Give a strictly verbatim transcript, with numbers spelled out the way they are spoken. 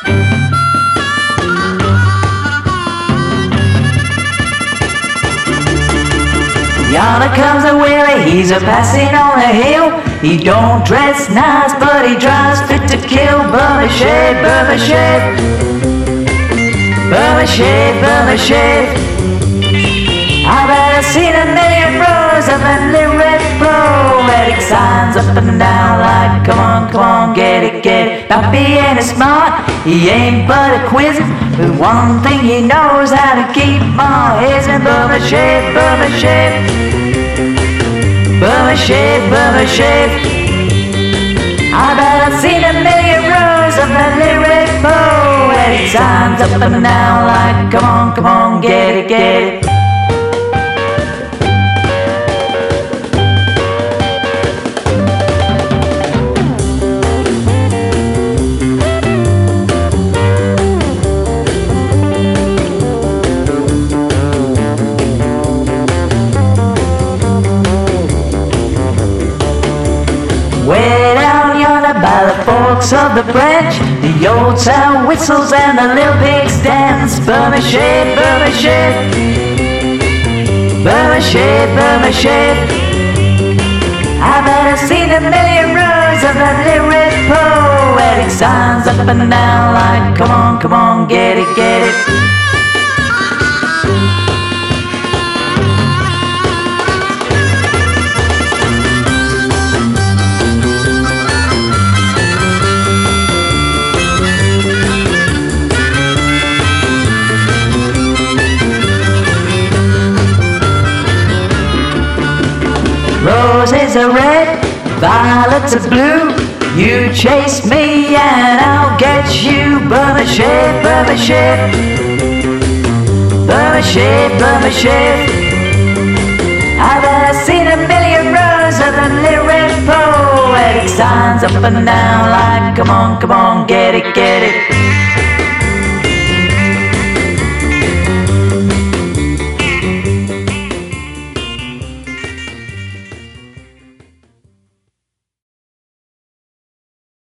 Yonder comes a Willie, he's a passing on a hill. He don't dress nice, but he drives fit to kill. Burma shave, Burma shave, Burma shave, Burma shave. I've ever seen a million rows of that little red poetic signs up and down like, come on, come on, get it, get it. Not being smart, he ain't but a quiz. But one thing he knows how to keep my his and Burma shave, Burma shave, Burma shave, Burma shave. I've ever seen a million rows of that little red poetic signs up and down like, come on, come on, get it, get it. Way down yonder by the forks of the branch, the old town whistles and the little pigs dance. Burma shave, Burma shave, Burma shave, Burma shave. I've ever seen a million rows of that little red poetic signs up and down like, come on, come on, get it, get it. Roses are red, violets are blue. You chase me and I'll get you. Burma shave, Burma shave, Burma shave, Burma shave. I've ever seen a million rows of the little red poetic signs up and down like, come on, come on, get it, get it.